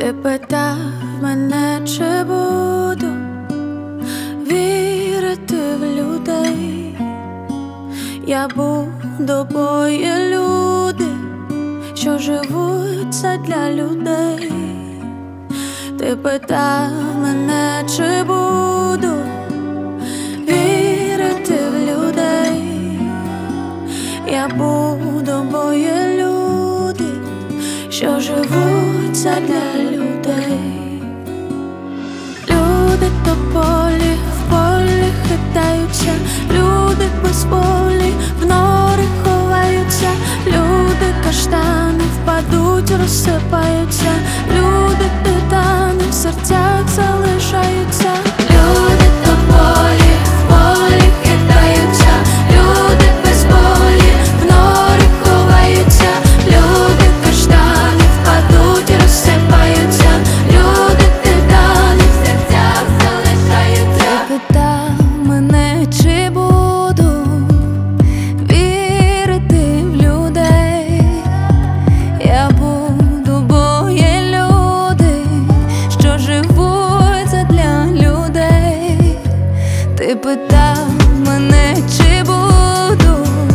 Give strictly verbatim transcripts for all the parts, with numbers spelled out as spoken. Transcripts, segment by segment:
Ти питав мене, чи буду вірити в людей. Я буду, бо є люди, що живуть задля людей. Ти питав мене, чи буду вірити в людей. Я буду, бо є люди, що живуть задля людей. Люди тополі в полі хитаються, люди без волі в нори ховаються, люди каштани впадуть, розсипаються, люди титани в серцях залишаються. Люди тополі в полі хитаються, люди без волі в нори ховаються, люди каштани впадуть, розсипаються, люди титани в серцях залишаються. Ти питав мене, чи буду вірити в людей. Я буду, бо є люди, що живуть задля людей. Ти питав мене, чи буду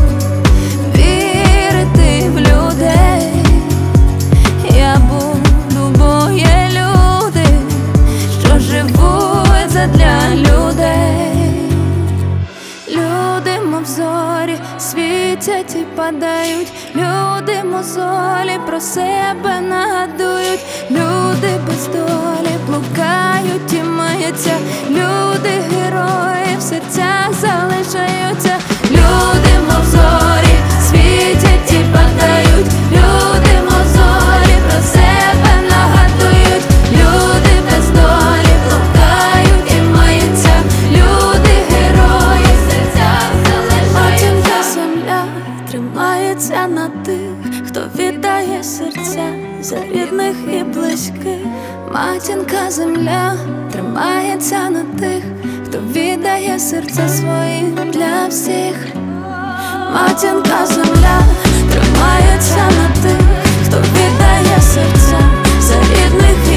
вірити в людей. Я буду, бо є люди, що живуть задля людей. Люди, мов зорі, світять і падають, люди мозолі про себе нагадують, люди без долі блукають і маються, люди герої в серцях залишаються. Люди, мов зорі, світять і падають, люди мозолі про себе нагадують, люди без долі блукають і маються, люди герої в серцях залишаються. Матінка земля тримається на тих, хто віддає серця за рідних і близьких. Матінка земля тримається на тих, хто віддає серця свої для всіх. Матінка земля тримається на тих, хто віддає серця за рідних і